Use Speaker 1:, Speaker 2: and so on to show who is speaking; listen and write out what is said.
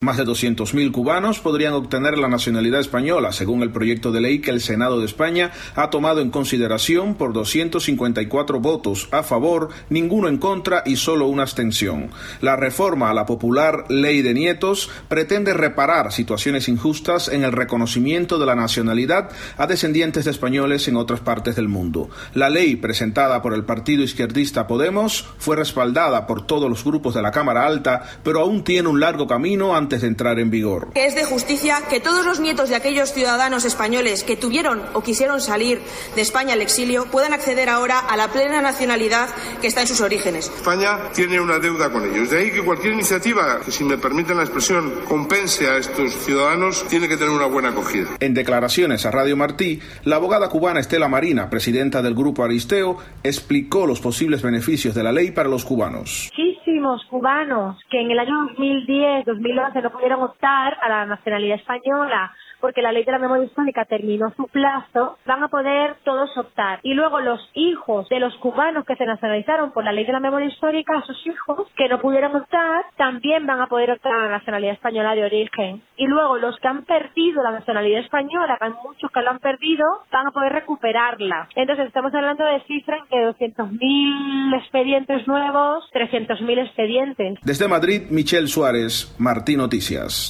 Speaker 1: Más de 200.000 cubanos podrían obtener la nacionalidad española, según el proyecto de ley que el Senado de España ha tomado en consideración por 254 votos a favor, ninguno en contra y solo una abstención. La reforma a la popular Ley de Nietos pretende reparar situaciones injustas en el reconocimiento de la nacionalidad a descendientes de españoles en otras partes del mundo. La ley, presentada por el partido izquierdista Podemos, fue respaldada por todos los grupos de la Cámara Alta, pero aún tiene un largo camino antes de entrar en vigor.
Speaker 2: Es de justicia que todos los nietos de aquellos ciudadanos españoles que tuvieron o quisieron salir de España al exilio puedan acceder ahora a la plena nacionalidad que está en sus orígenes.
Speaker 3: España tiene una deuda con ellos. De ahí que cualquier iniciativa que, si me permiten la expresión, compense a estos ciudadanos, tiene que tener una buena acogida.
Speaker 1: En declaraciones a Radio Martí, la abogada cubana Estela Marina, presidenta del Grupo Aristeo, explicó los posibles beneficios de la ley para los cubanos.
Speaker 4: Muchísimos cubanos que en el año 2010, 2011 no pudieron optar a la nacionalidad española porque la ley de la memoria histórica terminó su plazo, van a poder todos optar. Y luego los hijos de los cubanos que se nacionalizaron por la ley de la memoria histórica, esos hijos que no pudieron optar, también van a poder optar a la nacionalidad española de origen. Y luego los que han perdido la nacionalidad española, que hay muchos que lo han perdido, van a poder recuperarla. Entonces estamos hablando de cifras de 200.000 expedientes nuevos, 300.000 expedientes.
Speaker 1: Desde Madrid, Michelle Suárez, Martí Noticias.